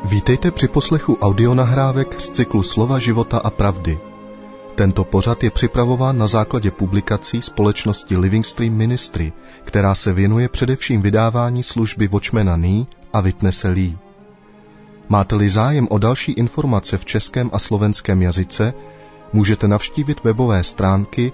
Vítejte při poslechu audionahrávek z cyklu Slova života a pravdy. Tento pořad je připravován na základě publikací společnosti Living Stream Ministry, která se věnuje především vydávání služby Watchmana Nee a Witnesse Lee. Máte-li zájem o další informace v českém a slovenském jazyce, můžete navštívit webové stránky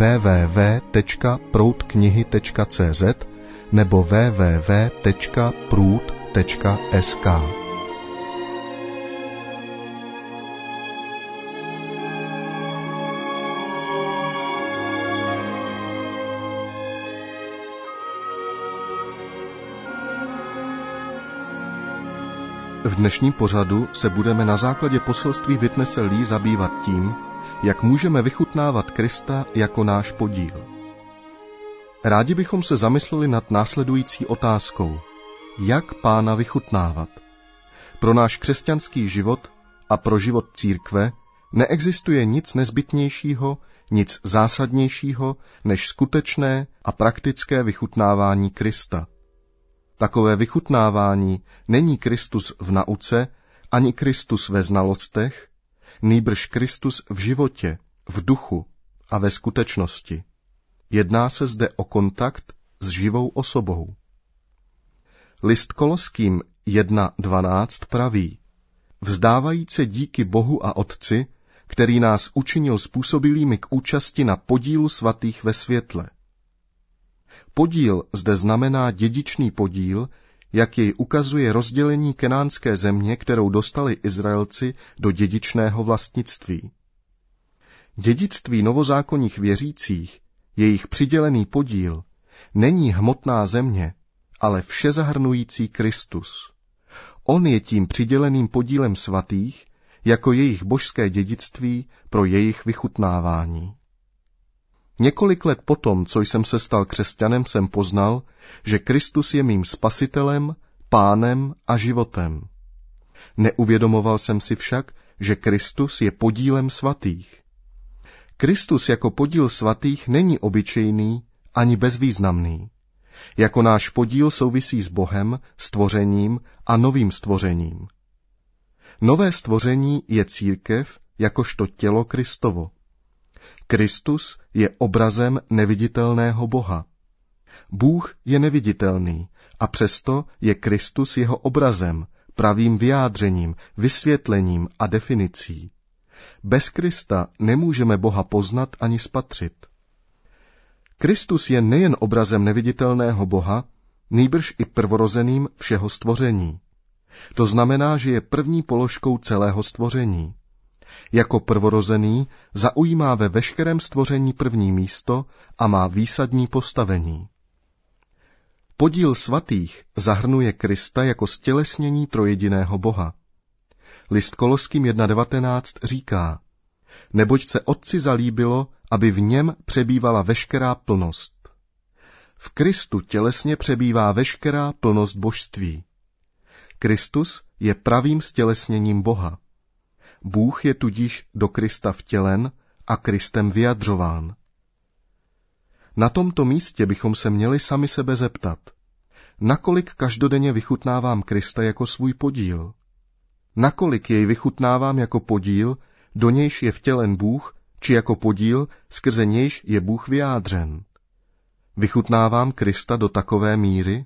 www.proudknihy.cz nebo www.proud.sk. V dnešním pořadu se budeme na základě poselství Witnesse Lee zabývat tím, jak můžeme vychutnávat Krista jako náš podíl. Rádi bychom se zamysleli nad následující otázkou. Jak Pána vychutnávat? Pro náš křesťanský život a pro život církve neexistuje nic nezbytnějšího, nic zásadnějšího, než skutečné a praktické vychutnávání Krista. Takové vychutnávání není Kristus v nauce, ani Kristus ve znalostech, nýbrž Kristus v životě, v duchu a ve skutečnosti. Jedná se zde o kontakt s živou osobou. List Koloským 1.12 praví: Vzdávajíce díky Bohu a Otci, který nás učinil způsobilými k účasti na podílu svatých ve světle. Podíl zde znamená dědičný podíl, jak jej ukazuje rozdělení kenánské země, kterou dostali Izraelci do dědičného vlastnictví. Dědictví novozákonních věřících, jejich přidělený podíl, není hmotná země, ale všezahrnující Kristus. On je tím přiděleným podílem svatých, jako jejich božské dědictví pro jejich vychutnávání. Několik let potom, co jsem se stal křesťanem, jsem poznal, že Kristus je mým spasitelem, pánem a životem. Neuvědomoval jsem si však, že Kristus je podílem svatých. Kristus jako podíl svatých není obyčejný ani bezvýznamný. Jako náš podíl souvisí s Bohem, stvořením a novým stvořením. Nové stvoření je církev jakožto tělo Kristovo. Kristus je obrazem neviditelného Boha. Bůh je neviditelný a přesto je Kristus jeho obrazem, pravým vyjádřením, vysvětlením a definicí. Bez Krista nemůžeme Boha poznat ani spatřit. Kristus je nejen obrazem neviditelného Boha, nýbrž i prvorozeným všeho stvoření. To znamená, že je první položkou celého stvoření. Jako prvorozený zaujímá ve veškerém stvoření první místo a má výsadní postavení. Podíl svatých zahrnuje Krista jako stělesnění trojjediného Boha. List Koloským 1.19 říká: Neboť se Otci zalíbilo, aby v něm přebývala veškerá plnost. V Kristu tělesně přebývá veškerá plnost božství. Kristus je pravým stělesněním Boha. Bůh je tudíž do Krista vtělen a Kristem vyjadřován. Na tomto místě bychom se měli sami sebe zeptat, nakolik každodenně vychutnávám Krista jako svůj podíl? Nakolik jej vychutnávám jako podíl, do nějž je vtělen Bůh, či jako podíl, skrze nějž je Bůh vyjádřen? Vychutnávám Krista do takové míry?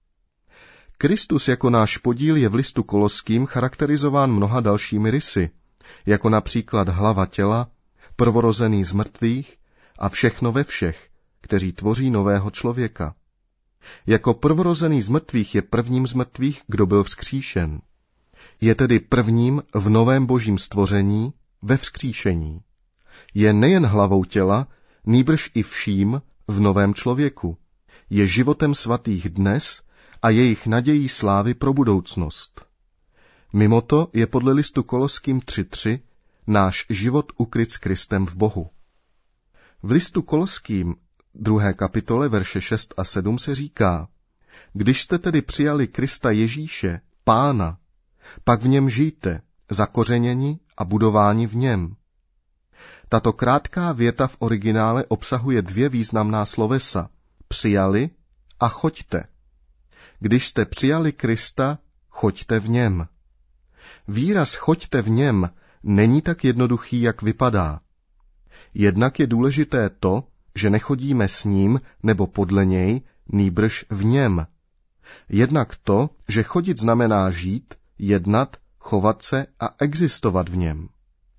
Kristus jako náš podíl je v listu Koloským charakterizován mnoha dalšími rysy, jako například hlava těla, prvorozený z mrtvých a všechno ve všech, kteří tvoří nového člověka. Jako prvorozený z mrtvých je prvním z mrtvých, kdo byl vzkříšen. Je tedy prvním v novém božím stvoření, ve vzkříšení. Je nejen hlavou těla, nýbrž i vším v novém člověku. Je životem svatých dnes a jejich nadějí slávy pro budoucnost. Mimo to je podle listu Koloským 3.3 náš život ukryt s Kristem v Bohu. V listu Koloským 2. kapitole verše 6 a 7 se říká: Když jste tedy přijali Krista Ježíše, Pána, pak v něm žijte, zakořeněni a budováni v něm. Tato krátká věta v originále obsahuje dvě významná slovesa: přijali a choďte. Když jste přijali Krista, choďte v něm. Výraz choďte v něm není tak jednoduchý, jak vypadá. Jednak je důležité to, že nechodíme s ním nebo podle něj, nýbrž v něm. Jednak to, že chodit znamená žít, jednat, chovat se a existovat v něm.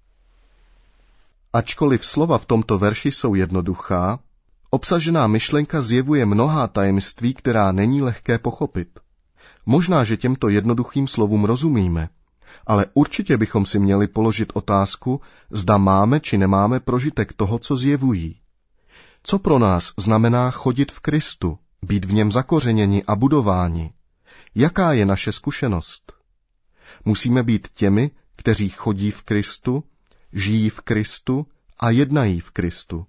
Ačkoliv slova v tomto verši jsou jednoduchá, obsažená myšlenka zjevuje mnohá tajemství, která není lehké pochopit. Možná, že těmto jednoduchým slovům rozumíme, ale určitě bychom si měli položit otázku, zda máme či nemáme prožitek toho, co zjevují. Co pro nás znamená chodit v Kristu, být v něm zakořeněni a budováni? Jaká je naše zkušenost? Musíme být těmi, kteří chodí v Kristu, žijí v Kristu a jednají v Kristu.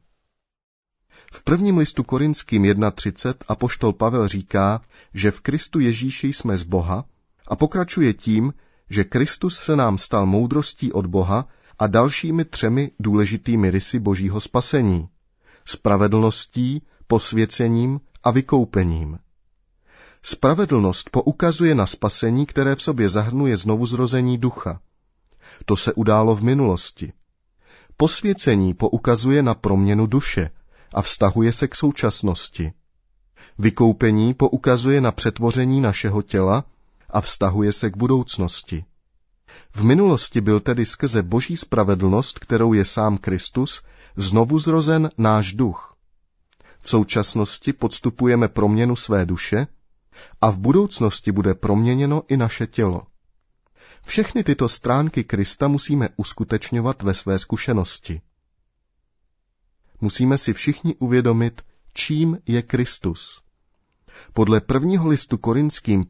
V prvním listu Korinským 1.30 apoštol Pavel říká, že v Kristu Ježíši jsme z Boha a pokračuje tím, že Kristus se nám stal moudrostí od Boha a dalšími 3 důležitými rysy Božího spasení: spravedlností, posvěcením a vykoupením. Spravedlnost poukazuje na spasení, které v sobě zahrnuje znovuzrození ducha. To se událo v minulosti. Posvěcení poukazuje na proměnu duše a vztahuje se k současnosti. Vykoupení poukazuje na přetvoření našeho těla a vztahuje se k budoucnosti. V minulosti byl tedy skrze Boží spravedlnost, kterou je sám Kristus, znovu zrozen náš duch. V současnosti podstupujeme proměnu své duše a v budoucnosti bude proměněno i naše tělo. Všechny tyto stránky Krista musíme uskutečňovat ve své zkušenosti. Musíme si všichni uvědomit, čím je Kristus. Podle prvního listu Korinským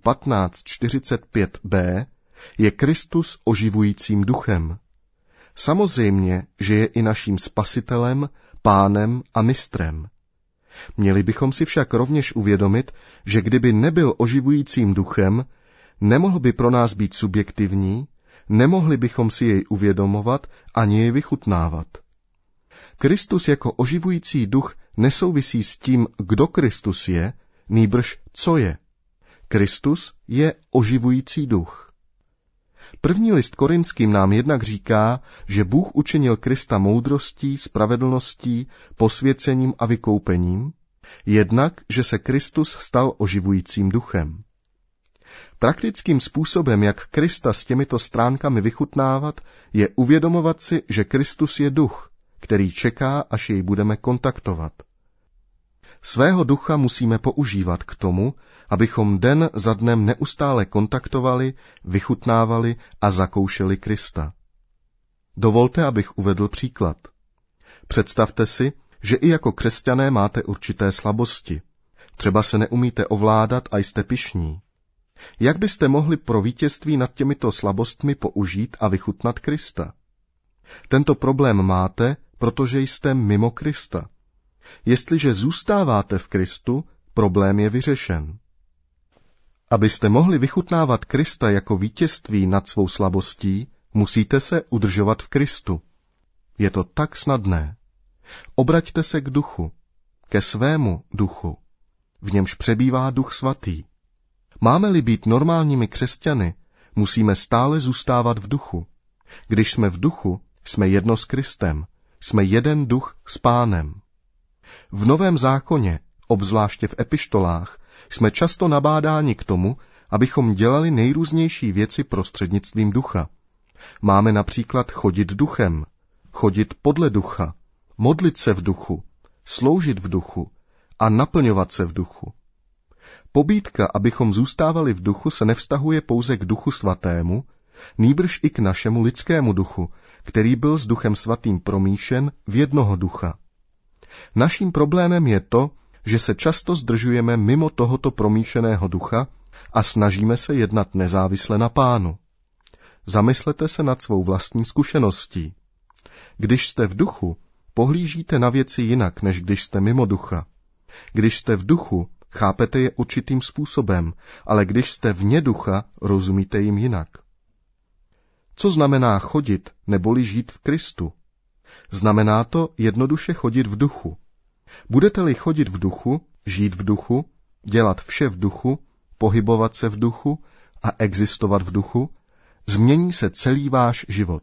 15:45b je Kristus oživujícím duchem. Samozřejmě, že je i naším spasitelem, pánem a mistrem. Měli bychom si však rovněž uvědomit, že kdyby nebyl oživujícím duchem, nemohl by pro nás být subjektivní, nemohli bychom si jej uvědomovat ani jej vychutnávat. Kristus jako oživující duch nesouvisí s tím, kdo Kristus je, nýbrž co je. Kristus je oživující duch. První list Korinským nám jednak říká, že Bůh učinil Krista moudrostí, spravedlností, posvěcením a vykoupením, jednak, že se Kristus stal oživujícím duchem. Praktickým způsobem, jak Krista s těmito stránkami vychutnávat, je uvědomovat si, že Kristus je duch, který čeká, až jej budeme kontaktovat. Svého ducha musíme používat k tomu, abychom den za dnem neustále kontaktovali, vychutnávali a zakoušeli Krista. Dovolte, abych uvedl příklad. Představte si, že i jako křesťané máte určité slabosti. Třeba se neumíte ovládat a jste pyšní. Jak byste mohli pro vítězství nad těmito slabostmi použít a vychutnat Krista? Tento problém máte, protože jste mimo Krista. Jestliže zůstáváte v Kristu, problém je vyřešen. Abyste mohli vychutnávat Krista jako vítězství nad svou slabostí, musíte se udržovat v Kristu. Je to tak snadné. Obraťte se k duchu, ke svému duchu, v němž přebývá Duch Svatý. Máme-li být normálními křesťany, musíme stále zůstávat v duchu. Když jsme v duchu, jsme jedno s Kristem, jsme jeden duch s Pánem. V Novém zákoně, obzvláště v epištolách, jsme často nabádáni k tomu, abychom dělali nejrůznější věci prostřednictvím ducha. Máme například chodit duchem, chodit podle ducha, modlit se v duchu, sloužit v duchu a naplňovat se v duchu. Pobídka, abychom zůstávali v duchu, se nevztahuje pouze k Duchu Svatému, nýbrž i k našemu lidskému duchu, který byl s Duchem Svatým promíšen v jednoho ducha. Naším problémem je to, že se často zdržujeme mimo tohoto promíšeného ducha a snažíme se jednat nezávisle na Pánu. Zamyslete se nad svou vlastní zkušeností. Když jste v duchu, pohlížíte na věci jinak, než když jste mimo ducha. Když jste v duchu, chápete je určitým způsobem, ale když jste vně ducha, rozumíte jim jinak. Co znamená chodit neboli žít v Kristu? Znamená to jednoduše chodit v duchu. Budete-li chodit v duchu, žít v duchu, dělat vše v duchu, pohybovat se v duchu a existovat v duchu, změní se celý váš život.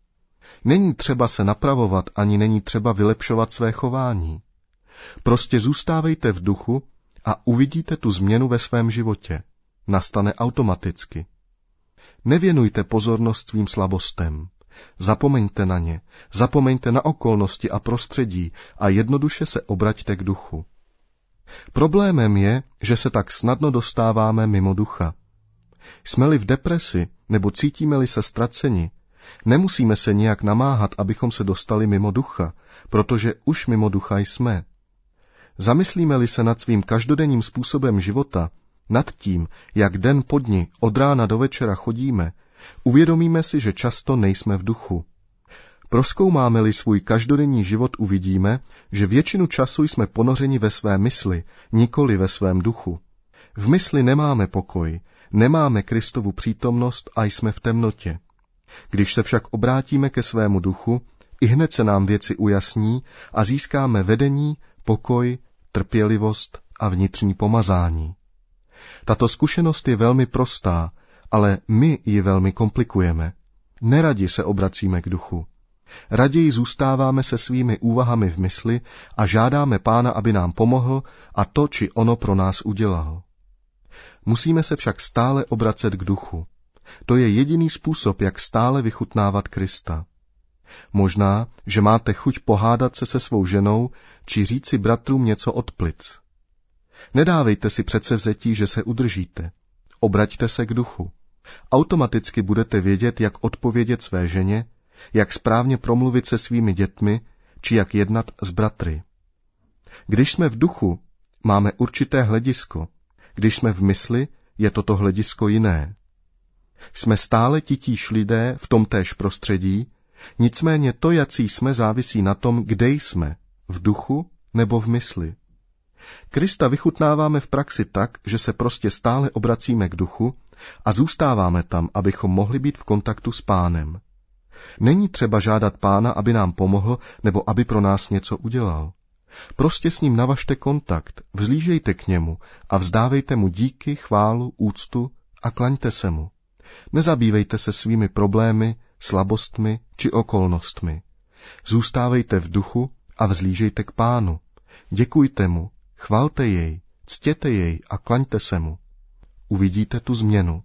Není třeba se napravovat, ani není třeba vylepšovat své chování. Prostě zůstávejte v duchu a uvidíte tu změnu ve svém životě. Nastane automaticky. Nevěnujte pozornost svým slabostem. Zapomeňte na ně, zapomeňte na okolnosti a prostředí a jednoduše se obraťte k duchu. Problémem je, že se tak snadno dostáváme mimo ducha. Jsme-li v depresi nebo cítíme-li se ztraceni, nemusíme se nijak namáhat, abychom se dostali mimo ducha, protože už mimo ducha jsme. Zamyslíme-li se nad svým každodenním způsobem života, nad tím, jak den po dni od rána do večera chodíme, uvědomíme si, že často nejsme v duchu. Prozkoumáme-li svůj každodenní život, uvidíme, že většinu času jsme ponořeni ve své mysli, nikoli ve svém duchu. V mysli nemáme pokoj, nemáme Kristovu přítomnost a jsme v temnotě. Když se však obrátíme ke svému duchu, ihned se nám věci ujasní a získáme vedení, pokoj, trpělivost a vnitřní pomazání. Tato zkušenost je velmi prostá, ale my ji velmi komplikujeme. Neradi se obracíme k duchu. Raději zůstáváme se svými úvahami v mysli a žádáme Pána, aby nám pomohl a to či ono pro nás udělal. Musíme se však stále obracet k duchu. To je jediný způsob, jak stále vychutnávat Krista. Možná, že máte chuť pohádat se svou ženou či říci bratrům něco od plic. Nedávejte si předsevzetí, že se udržíte. Obraťte se k duchu. Automaticky budete vědět, jak odpovědět své ženě, jak správně promluvit se svými dětmi, či jak jednat s bratry. Když jsme v duchu, máme určité hledisko. Když jsme v mysli, je toto hledisko jiné. Jsme stále titíž lidé v tomtéž prostředí, nicméně to, jací jsme, závisí na tom, kde jsme, v duchu nebo v mysli. Krista vychutnáváme v praxi tak, že se prostě stále obracíme k duchu a zůstáváme tam, abychom mohli být v kontaktu s Pánem. Není třeba žádat Pána, aby nám pomohl nebo aby pro nás něco udělal. Prostě s ním navažte kontakt, vzlížejte k němu a vzdávejte mu díky, chválu, úctu a klaňte se mu. Nezabývejte se svými problémy, slabostmi či okolnostmi. Zůstávejte v duchu a vzlížejte k Pánu. Děkujte mu, chvalte jej, ctěte jej a klaňte se mu. Uvidíte tu změnu.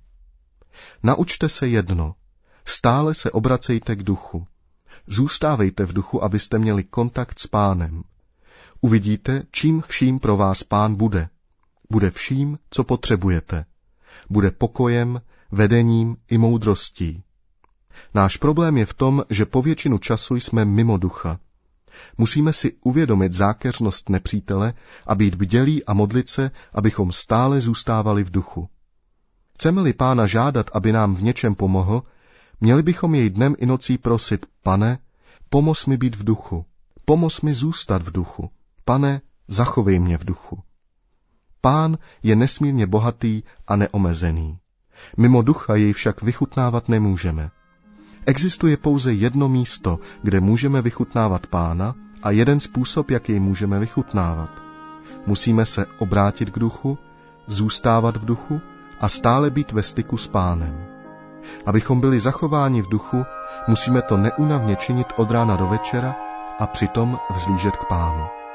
Naučte se jedno. Stále se obracejte k duchu. Zůstávejte v duchu, abyste měli kontakt s Pánem. Uvidíte, čím vším pro vás Pán bude. Bude vším, co potřebujete. Bude pokojem, vedením i moudrostí. Náš problém je v tom, že po většinu času jsme mimo ducha. Musíme si uvědomit zákeřnost nepřítele a být bdělí a modlit se, abychom stále zůstávali v duchu. Chceme-li Pána žádat, aby nám v něčem pomohl, měli bychom jej dnem i nocí prosit: Pane, pomoz mi být v duchu, pomoz mi zůstat v duchu, Pane, zachovej mě v duchu. Pán je nesmírně bohatý a neomezený. Mimo ducha jej však vychutnávat nemůžeme. Existuje pouze jedno místo, kde můžeme vychutnávat Pána a jeden způsob, jak jej můžeme vychutnávat. Musíme se obrátit k duchu, zůstávat v duchu a stále být ve styku s Pánem. Abychom byli zachováni v duchu, musíme to neúnavně činit od rána do večera a přitom vzlížet k Pánu.